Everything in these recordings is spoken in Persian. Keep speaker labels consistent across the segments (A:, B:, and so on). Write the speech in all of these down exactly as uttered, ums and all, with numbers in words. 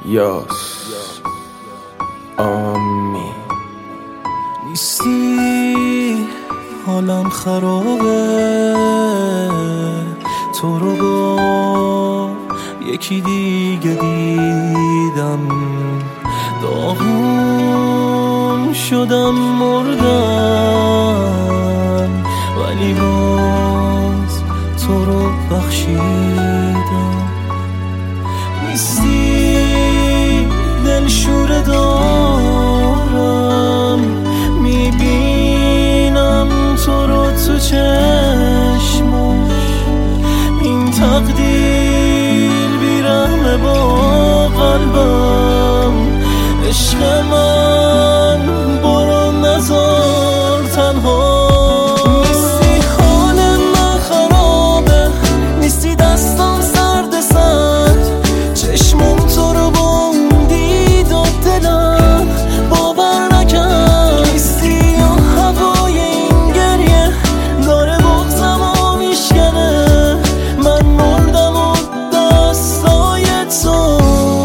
A: یاس آمی
B: نیستی حالم خرابه، تو رو با یکی دیگه دیدم، داغون شدم مردم، ولی باز تو رو بخشیدم. نیستی دلشوره دارم، میبینم تو رو تو چشماش، این تقدیر بیرحمه با قلبم. عشق من برو نذار تنها. نیستی حال من خرابه، نیستی دستم سرد سرد، چشمم تو رو بندید و دلم باور نکرد. نیستی و هوای این گریه داره بغزم و میشکنه، من مردم و دستای تو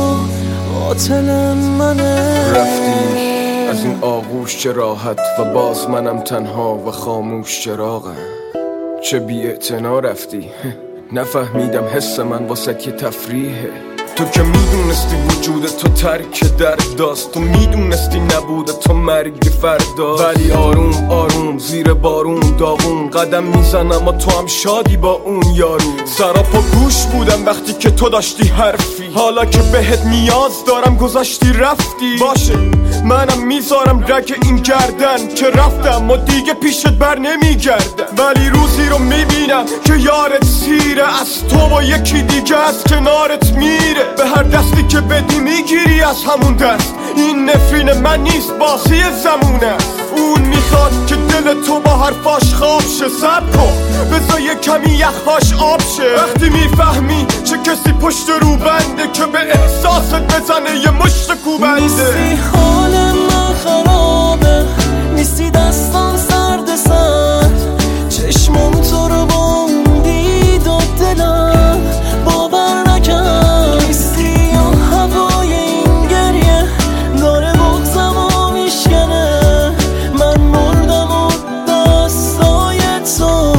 B: قاتل منه.
A: رفتی از این آغوش چه راحت و باز منم تنها و خاموش چراغم. چه بی اعتنا رفتی، نفهمیدم حس من واسه یه تفریحه. تو که میدونستی وجود تو ترک درد داست، تو میدونستی نبوده تو مرگ فردا، ولی آروم آروم زیر بارون داغون قدم میزنم و تو هم شادی با اون یارو. سراپا گوش بودم وقتی که تو داشتی حرفی، حالا که بهت نیاز دارم گذاشتی رفتی. باشه منم میذارم رگ این گردن که رفتم و دیگه پیشت بر نمیگردم، ولی روزی رو میبینم که یارت سیره، از تو با یکی دیگه از کنارت میره. به هر دستی که بدی میگیری از همون دست، این نفرین من نیست بازی زمونه. اون میخواد که دل تو با حرفاش خواب شه، صبر کن بذار یه کمی یخهاش آب شه. وقتی میفهمی چه کسی پشت رو بنده که به احساست بزنه یه مشت کوبنده.
B: نیستی حال من خرابه، نیستی دستم سرد سرد، چشمم تو رو بندید و دلم باور نکرد. نیستی و هوای این گریه داره بغزم و میشکنه، من مردم و دستای تو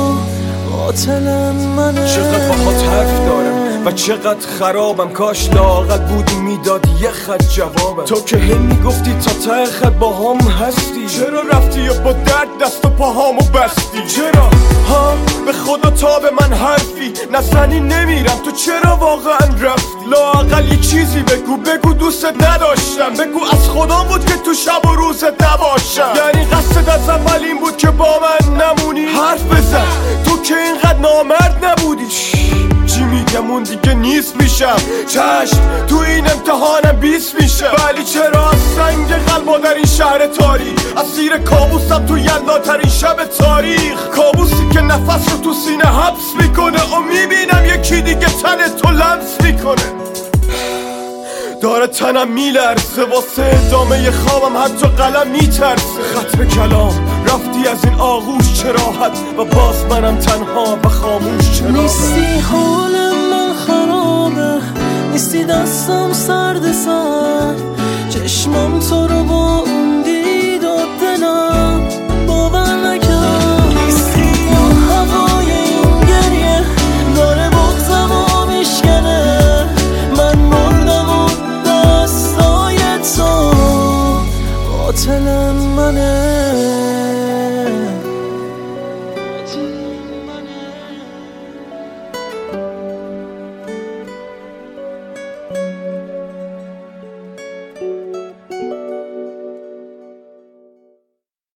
B: قاتل منه.
A: چقدر باهات حرف دارم و چقدر خرابم، کاش لااقل بودی میدادی یه خط جوابم. تو که هی میگفتی تا ته خط با هم هستی، چرا رفتی و با درد دست و پاهامو بستی؟ چرا ها به خدا تا به من حرفی نزنی نمیرم، تو چرا واقعا رفتی؟ لااقل یه چیزی بگو، بگو دوستت نداشتم، بگو از خودم بود که تو شب و روزت نباشم. یعنی قصد از اول این بود که با من نمونی؟ حرف بزن تو که اینقدر نامرد نبودی. چی میگم اون دیگه نیست میشم، چشم تو این امتحانم بیست میشه، ولی چرا از سنگ قلبا در این شهر تاریک، اسیر کابوسم تو یلداترین شب تاریخ. کابوسی که نفس رو تو سینه حبس میکنه و میبینم یکی دیگه تن تو لمس میکنه. داره تنم میلرزه واسه ادامه خوابم، حتی قلم میترسه. ختم کلام رفتی از این آغوش چه راحت و باز منم تنها و خاموش چرا.
B: نیستی حال من خرابه، نیستی دستم سرد سرد، چشمم تو رو بندید و دلم